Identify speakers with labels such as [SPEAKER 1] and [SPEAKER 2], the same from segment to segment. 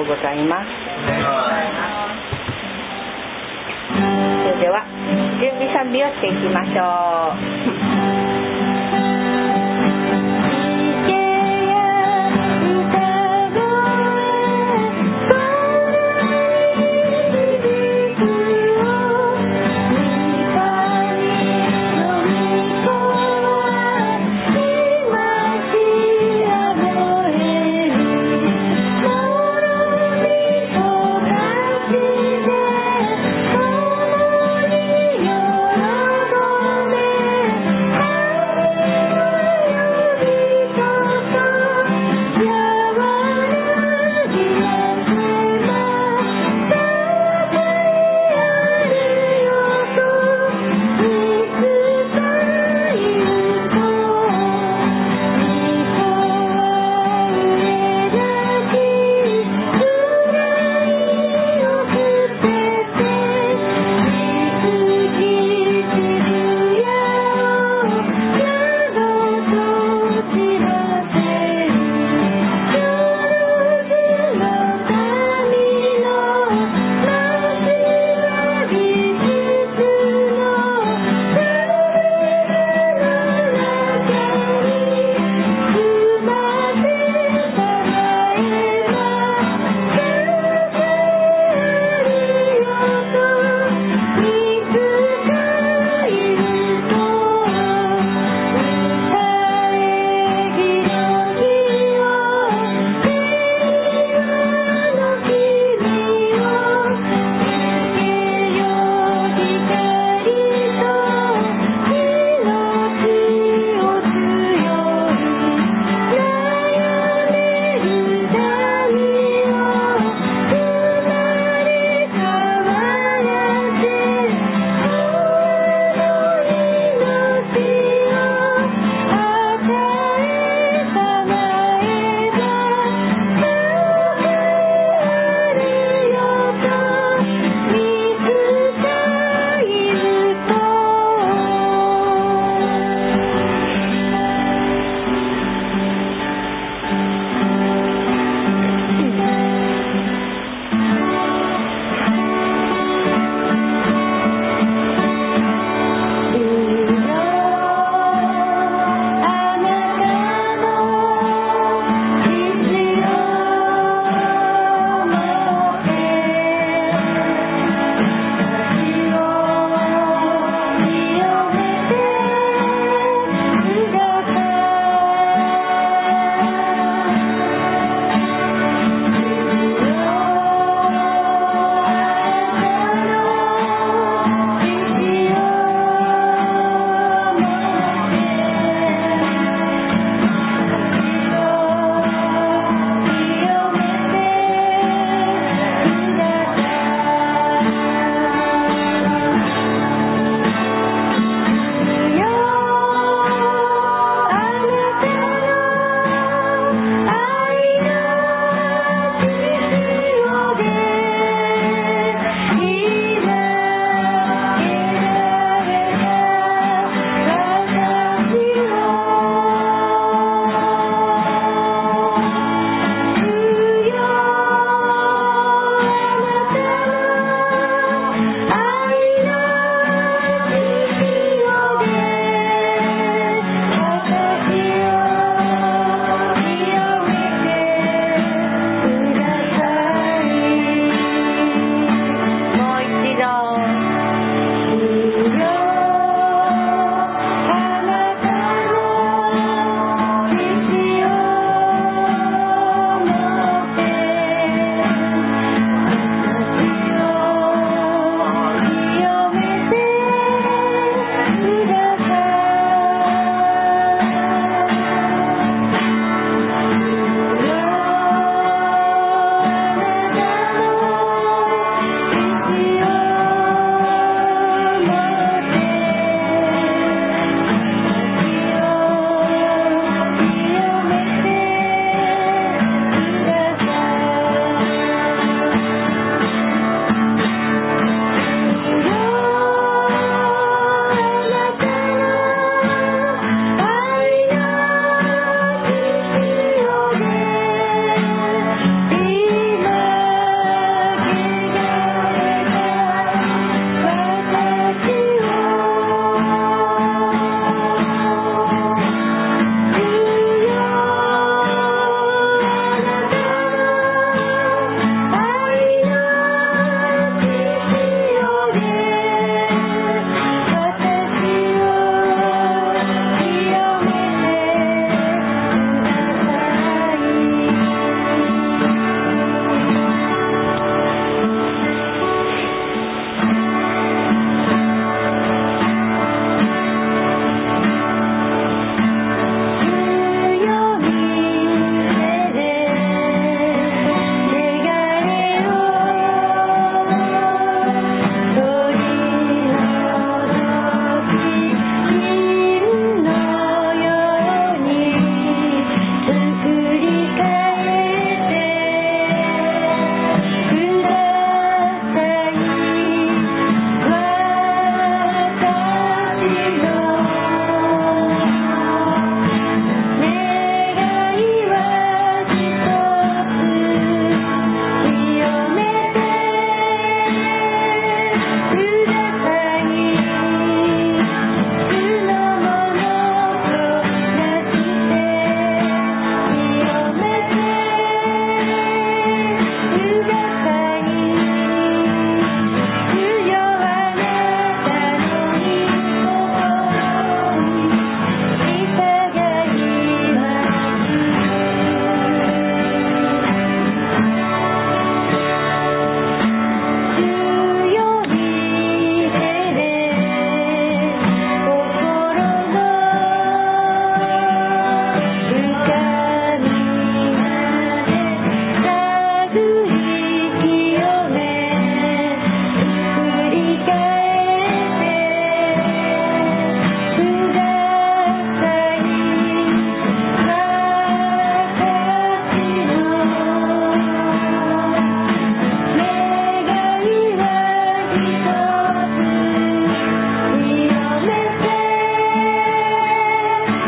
[SPEAKER 1] うございます。それでは準備賛美をしていきましょう。
[SPEAKER 2] 「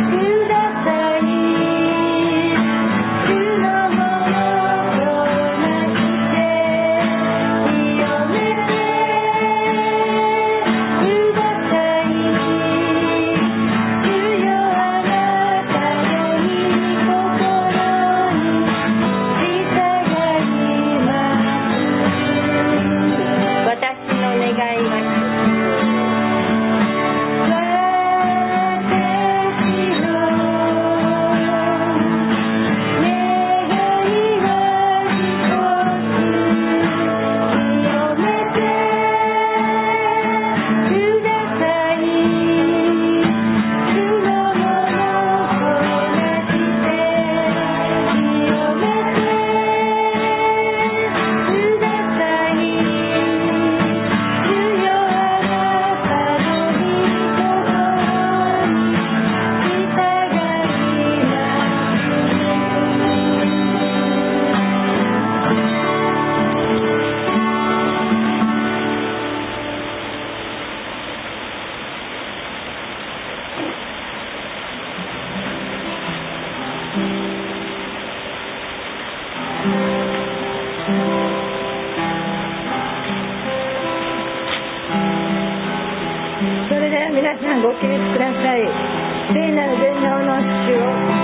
[SPEAKER 2] ご起立ください。聖なる全能の主を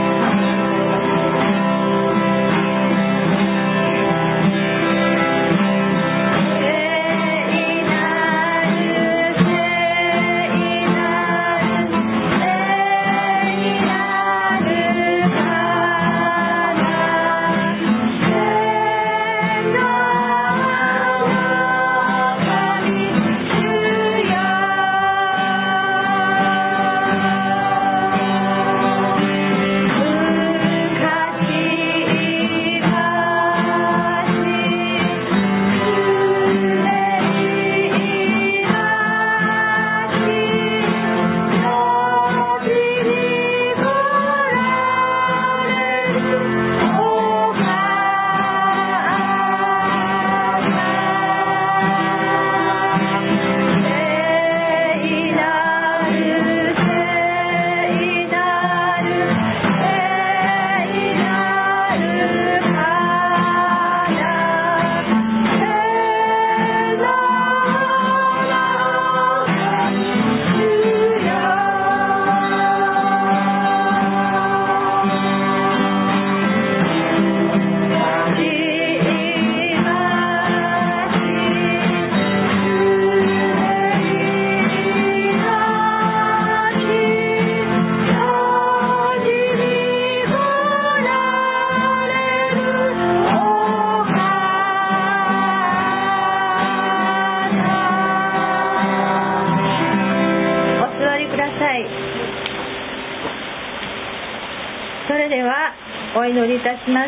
[SPEAKER 2] お祈りいたします。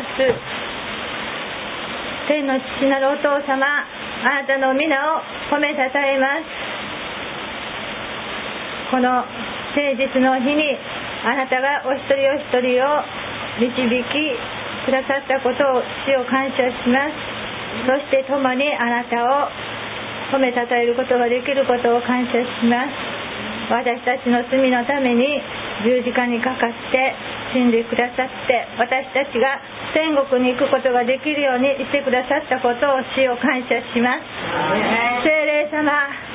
[SPEAKER 2] 天の父なるお父様、あなたの皆を褒めたたえます。この誠実の日にあなたがお一人お一人を導きくださったことを主を感謝します。そして共にあなたを褒めたたえることができることを感謝します。私たちの罪のために十字架にかかって死んでくださって、私たちが天国に行くことができるようにしてくださったことを主を感謝します。聖霊様、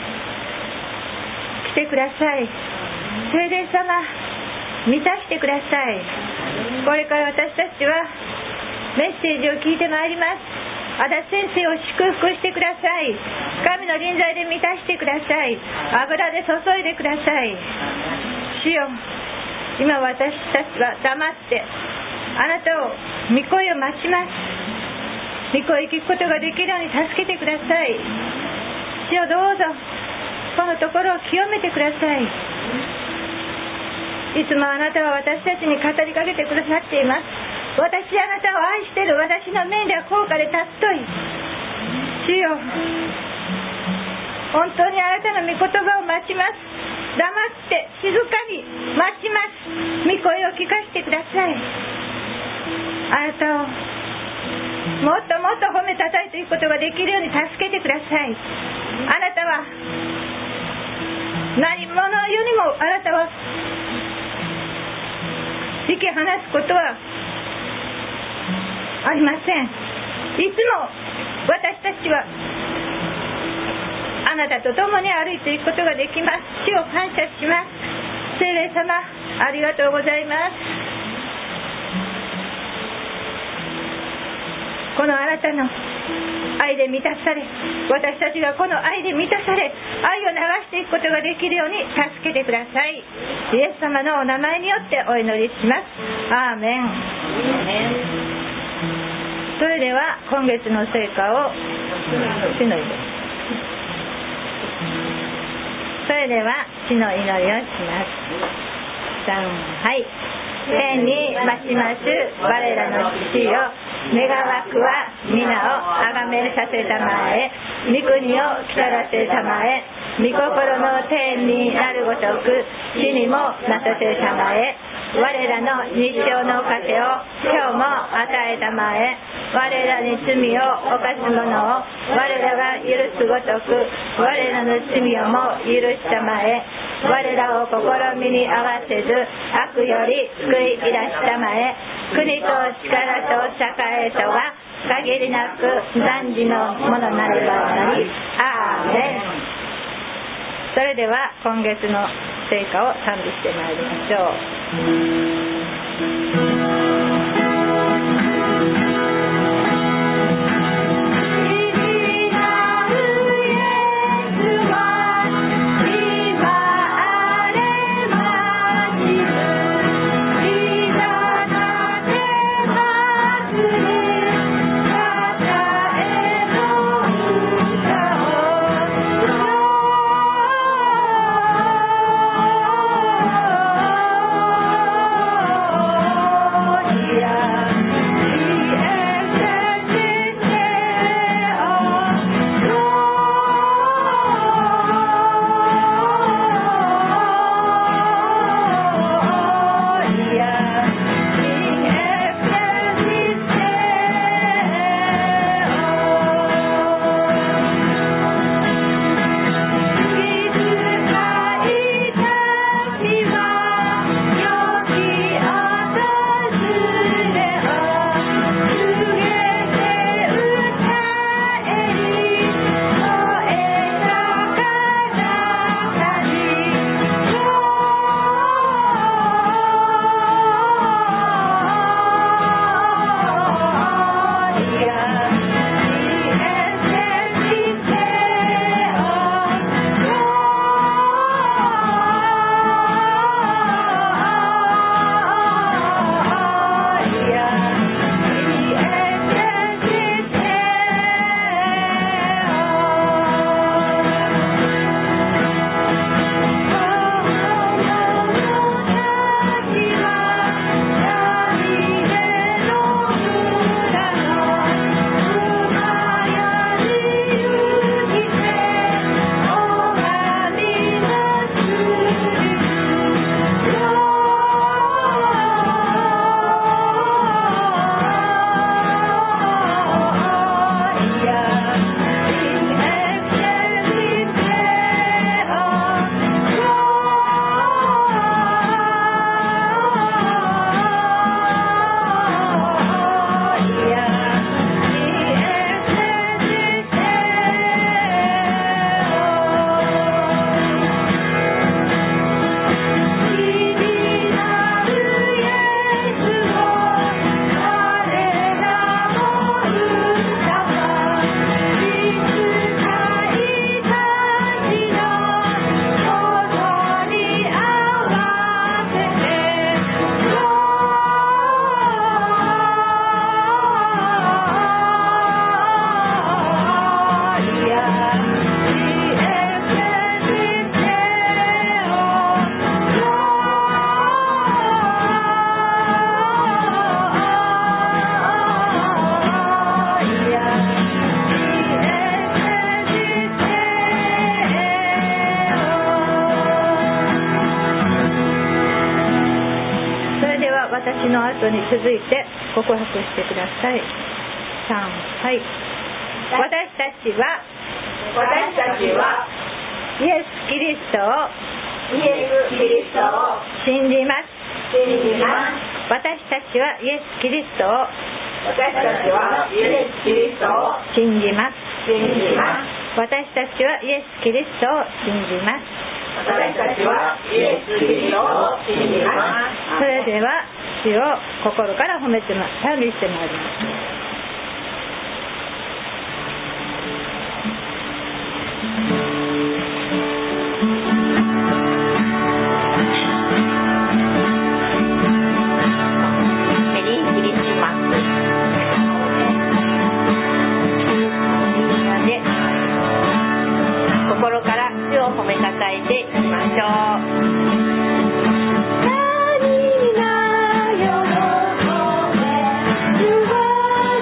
[SPEAKER 2] 来てください。聖霊様、満たしてください。これから私たちはメッセージを聞いてまいります。足立先生を祝福してください。神の臨在で満たしてください。油で注いでください。主よ、今私たちは黙ってあなたを御声を待ちます。御声を聞くことができるように助けてください。主よ、どうぞこのところを清めてください。いつもあなたは私たちに語りかけてくださっています。私あなたを愛している。私の命では高価で尊い。主よ、本当にあなたの御言葉を待ちます。黙って静かに待ちます。御声を聞かせてください。あなたをもっともっと褒めたたえていくことができるように助けてください。あなたは何者よりもあなたは引き離すことはありません。いつも私たちはあなたと共に歩いていくことができます。主を感謝します。聖霊様、ありがとうございます。このあなたの愛で満たされ、私たちがこの愛で満たされ、愛を流していくことができるように助けてください。イエス様のお名前によってお祈りします。アーメン。それでは今月の成果を主の祈り。それでは主の祈りをします。はい。天にまします我らの父よ、願わくは皆をあがめさせたまえ、御国を来たらせたまえ、御心の天になるごとく地にもなさせたまえ。我らの日常の糧を今日も与えたまえ。我らに罪を犯す者を我らが許すごとく我らの罪をも許したまえ。我らを試みに合わせず悪より救い出したまえ。国と力と栄とが限りなく暫時のものなればなり。アーメン。それでは今月の成果を賛美してまいりましょう。私の後に続いて告白してください。はい。私たちはイエス・キリストを信じます。 私たちはイエス・キリストを信じます。私たちはイエス・キリストを信じます。それでは主を心から賛美してまいります。
[SPEAKER 1] 心から主を褒めたたえていきましょう。何が喜べ主は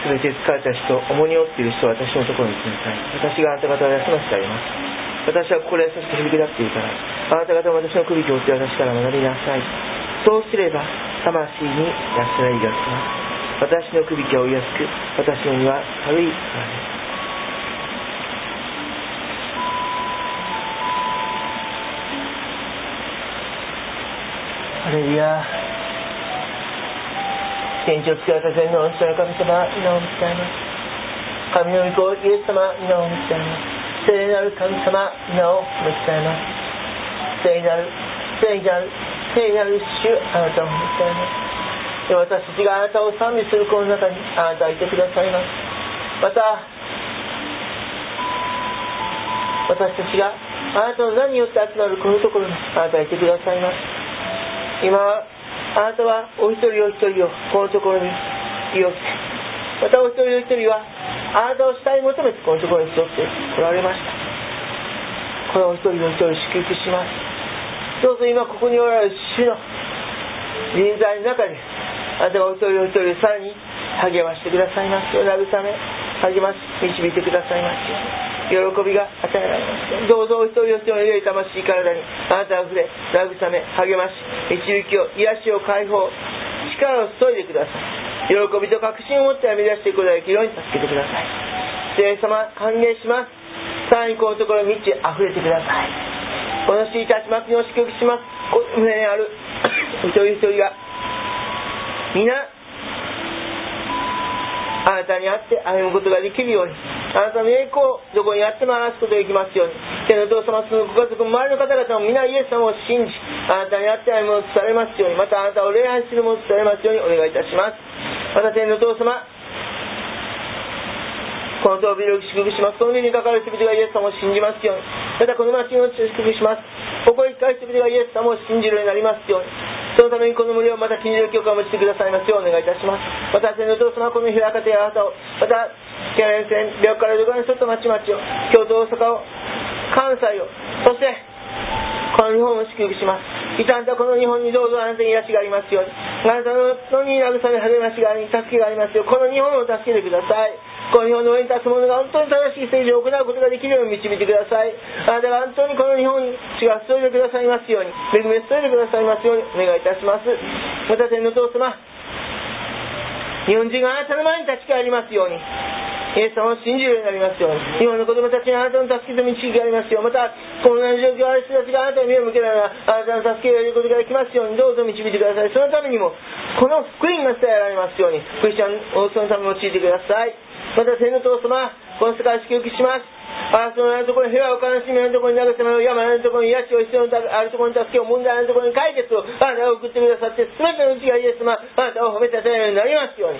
[SPEAKER 3] すべて疲れた人、重荷を負っている人は私のところに来なさい。私があなた方を休ませてあげます。私は心優しく響き立っているから、あなた方も私の首を追って私から学びなさい。そうすれば魂に安らぎが来ます。私の首は追いやすく、私の荷は軽いからです。ハレルヤ。天地を作られた全能の神様、皆を見つめます。神の御子イエス様、皆を見つめます。聖なる神様、皆を見つめます。聖なる主、あなたを見つめます。で、私たちがあなたを賛美するこの中にあなたはいてくださいます。また私たちがあなたの名によって集まるこのところにあなたはいてくださいます。今あなたはお一人お一人をこのところに利用して、またお一人お一人はあなたを主体求めてこのところに集って来られました。このお一人お一人を祝福します。どうぞ今ここにおられる主の臨在の中であなたがお一人お一人をさらに励ましてくださいますよう、慰め励まし導いてくださいますよう、喜びが与えられますよう、どうぞお一人お一人の良い魂体にあなたが触れ慰め励まし導きを癒しを解放力を注いでください。喜びと確信を持って編み出していくことができるように助けてください。聖様歓迎します。さらにこのところに満ち溢れてください。このしいたちまきを祝福します。この胸にある一人一人が皆あなたにあって歩むことができるように、あなたの栄光をどこにあっても表すことができますように、天のお父様、そのご家族、周りの方々も皆イエス様を信じ、あなたにあって歩むものとされますように、またあなたを礼拝するものとされますようにお願いいたします。また天のお父様、この遠びを祝福します。この身にかかる人々がイエス様を信じますように、またこの町の地を祝福します。誇り深い人々がイエス様を信じるようになりますように、そのためにこの森をまた信じる教会を持ちてくださいますようお願いいたします。また天のお父様、この平方や旗を、またキャレン線、両からどこに沿った町々を、京都、大阪を、関西を、そしてこの日本を祝福します。いたんだこの日本にどうぞあなたに癒しがありますように、あなたのに慰め励ましがあり、助けがありますよう、この日本を助けてください。この日本の上に立つ者が本当に正しい政治を行うことができるように導いてください。あなたが本当にこの日本に血が注いでくださいますように、恵みを注いでくださいますようにお願いいたします。また天のお父様、日本人があなたの前に立ち返りますように、イエス様を信じるようになりますように、日本の子供たちにあなたの助けと導きがありますよう、またこのような状況ある人たちがあなたに目を向けながらあなたの助けを得ることができますように、どうぞ導いてください。そのためにもこの福音が伝えられますように、クリスチャンをそのために用いてください。また天のお父様、この世界を祝福します。そのあるところに平和を悲しみのところに慰めを、病のところに癒しを、必要のあるところに助けを、問題のところに解決をあなたが送ってくださって、全てのうちがイエス様あなたを褒めたたえるようになりますように、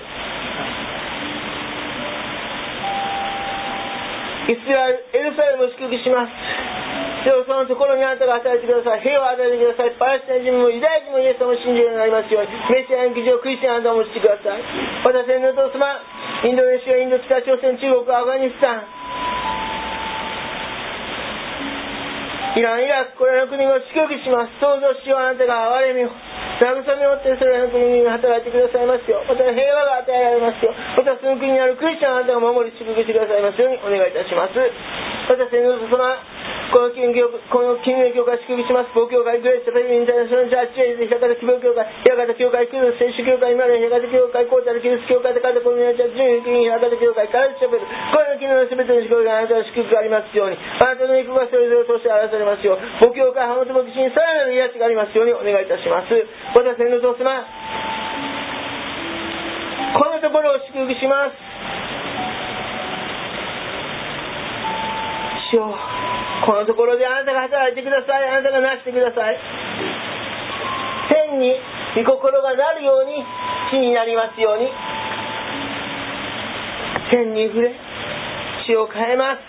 [SPEAKER 3] イスラエル、エルサレムを祝福します。そのところにあなたが与えてください。平和を与えてください。パレスチナ人もユダヤ人もイエス様を信じるようになりますように、メシアの基準をクリスチャンあなたを持ちてください。また天のお父様、インドネシア、インド、北朝鮮、中国、アフガニスタン、イラン、イラク、これらの国を祝福します。創造しよう、あなたが憐れみを、慰めを持ってそれらの国に働いてくださいますよ。また平和が与えられますよ。またその国にあるクリスチャンあなたが守り祝福してくださいますようにお願いいたします。また天のお父様、この金融教会祝福します。母教会、グレース、フェルミン、インターナショナルチャーチ、平方希望教会、平方教会、クルース、聖書教会、今の平方教会、コータル、キリス教会、高田コミュニティ、準備平方教会、カルチャベル、これの昨日の全ての祝福があなたの祝福がありますように、あなたの御子がそれぞれを通して表されますよう、母教会、浜本牧師にさらなる癒しがありますようにお願いいたします。また天のお父様、このところを祝福します。主よ、このところであなたが働いてください。あなたがなしてください。天に御心がなるように地になりますように、天に触れ地を変えます。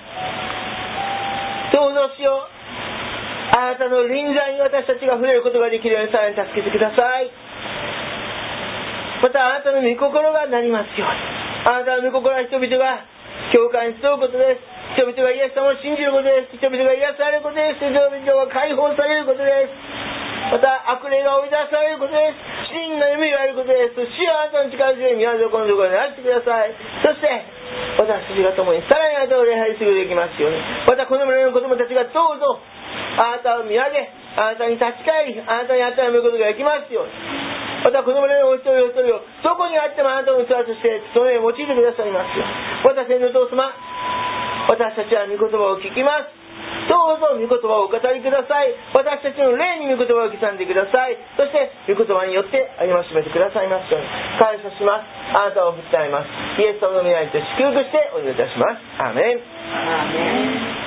[SPEAKER 3] どうぞ主よ、あなたの臨在に私たちが触れることができるようにさらに助けてください。またあなたの御心がなりますように、あなたの御心は人々が教会に集うことです。人々がイエス様を信じることです。人々が癒されることです。人々が解放されることです。また悪霊が追い出されることで真の夢をやることです。主よ、あなたの力強い御業をこのところになしてください。そして私たちが共にさらにあなたを礼拝することができますように、またこの村の子供たちがどうぞあなたを見上げ、あなたに立ち返り、あなたに温めることができますように、またこの村のお一人お一人をどこにあってもあなたの器として務めを用いてくださいますように、また天の父様、私たちは御言葉を聞きます。どうぞ御言葉をお語りください。私たちの霊に御言葉を刻んでください。そして御言葉によって歩ましめてくださいますように感謝します。あなたを振ってあげます。イエス様の御名によって祝福してお祈りいたします。アーメン。